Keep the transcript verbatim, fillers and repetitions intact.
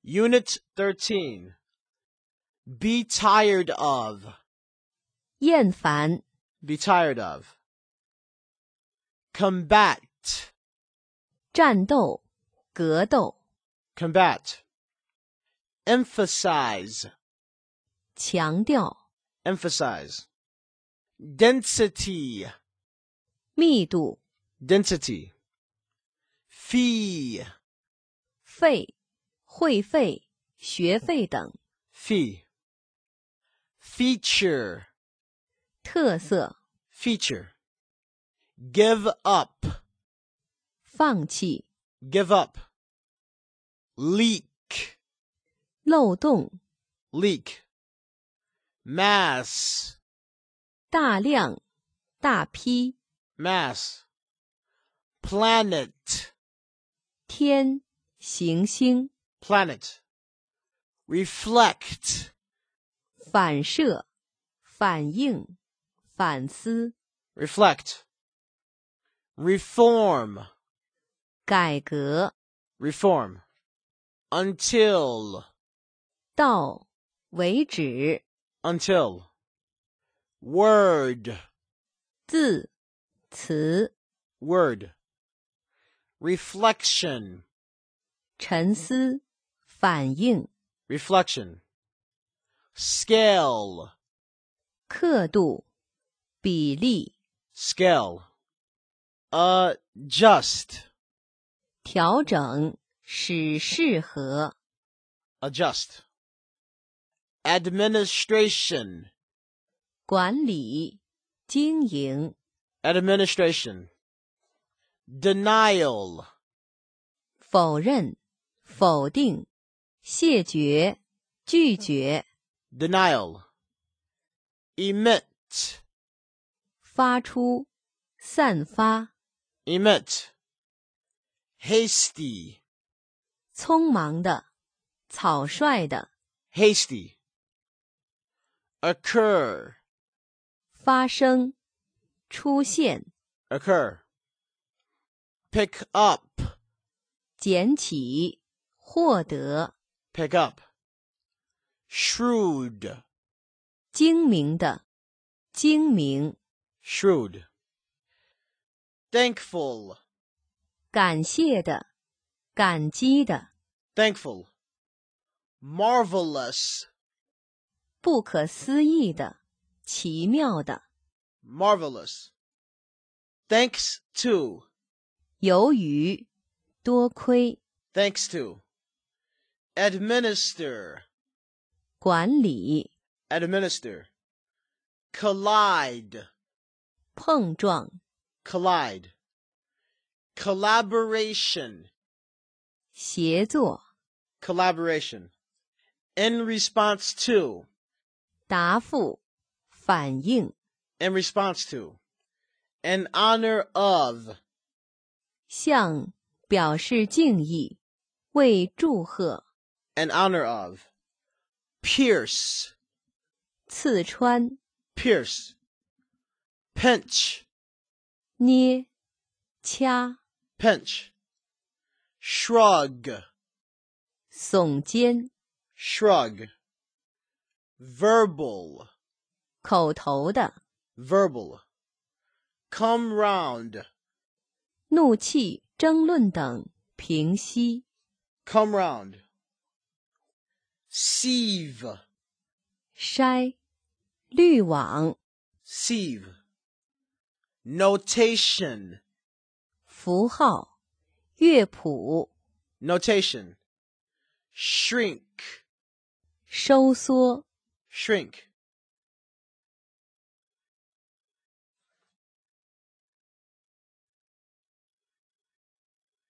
Unit thirteen. Be tired of. 厌烦 Be tired of. Combat. 战斗格斗 Combat. Emphasize. 强调 Emphasize. Density. 密度 Density. Fee. 费会费学费等 Fee. Feature. 特色 Feature. Give up. 放弃 Give up. Leak. 漏洞 Leak. Mass. 大量大批 Mass. Planet. 天行星 Planet. Reflect. 反射反应反思 Reflect. Reform. 改革 Reform. Until. 到为止 Until. Word. 字词 Word. Reflection. 沉思反应 Reflection. Scale. 刻度比例 Scale. Adjust. 调整使适合 Adjust. Administration. 管理经营 Administration. Denial. 否认否定谢绝拒绝 Denial. Emit. 发出散发 Emit. Hasty. 匆忙的草率的 Hasty. Occur. 发生出现 Occur. Pick up. 捡起获得 Pick up. Shrewd. 精明的精明 Shrewd. Thankful. 感谢的感激的 Thankful. Marvelous. 不可思议的奇妙的 Marvelous. Thanks to. 由于多亏 Thanks to. Administer. 管理 Administer. Collide. 碰撞 Collide. Collaboration. 协作 Collaboration. In response to. 答复反应 In response to. In honor of. 向表示敬意为祝贺 In honor of. Pierce. 刺穿 Pierce. Pinch. 捏掐 Pinch. Shrug. 耸肩 Shrug. Verbal. 口头的 Verbal. Come round. 怒气争论等平息 Come round. Sieve. 筛滤网 Sieve. Notation. 符号乐谱 Notation. Shrink. 收缩 Shrink.